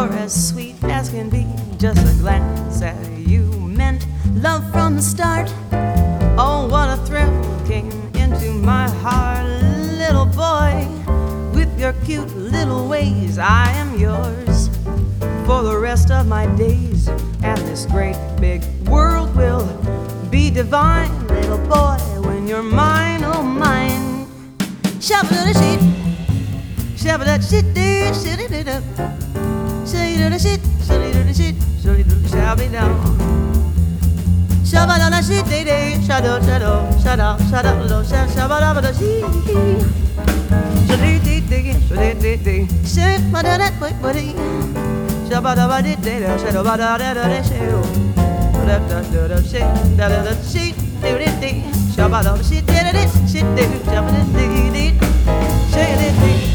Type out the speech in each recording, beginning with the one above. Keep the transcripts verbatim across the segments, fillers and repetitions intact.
You're as sweet as can be, just a glance at you meant love from the start. Oh, what a thrill came into my heart, little boy. With your cute little ways, I am yours for the rest of my days. And this great big world will be divine, little boy, when you're mine, oh mine. Shabba-da-da-shit, shabba-da-shit, shitty-da-da, shitty-da-da-shit, shitty-da-da-shit, shitty-da-da-shabby-down. Shabba-da-da-shit, shada-shada, shada-shada, shabba-da-da-shit, shitty-da-da, shitty-da-da, shit-ba-da-da-da-da, shabba-da-ba-da-da-da, shada-ba-da-da-da-da-shit, da-da-da-da-shit, da-da-da-shit, do-da-da, shabba-da-da-shit, da-da-da, shit-do, shabba-da-da-da, shit-da-da.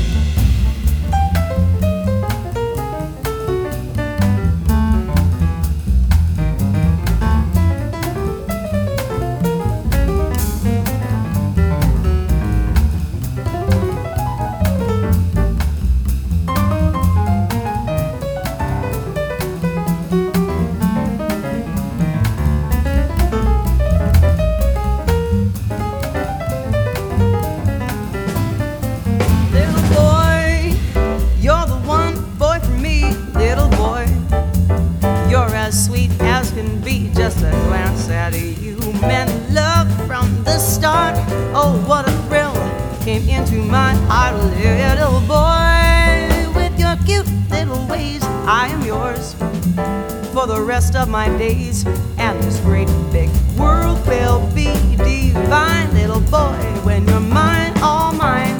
As sweet as can be, just a glance at you meant love from the start. Oh, what a thrill came into my heart, little boy. With your cute little ways, I am yours for the rest of my days. And this great big world will be divine, little boy, when you're mine, all mine.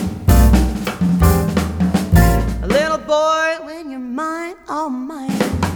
Little boy, when you're mine, all mine.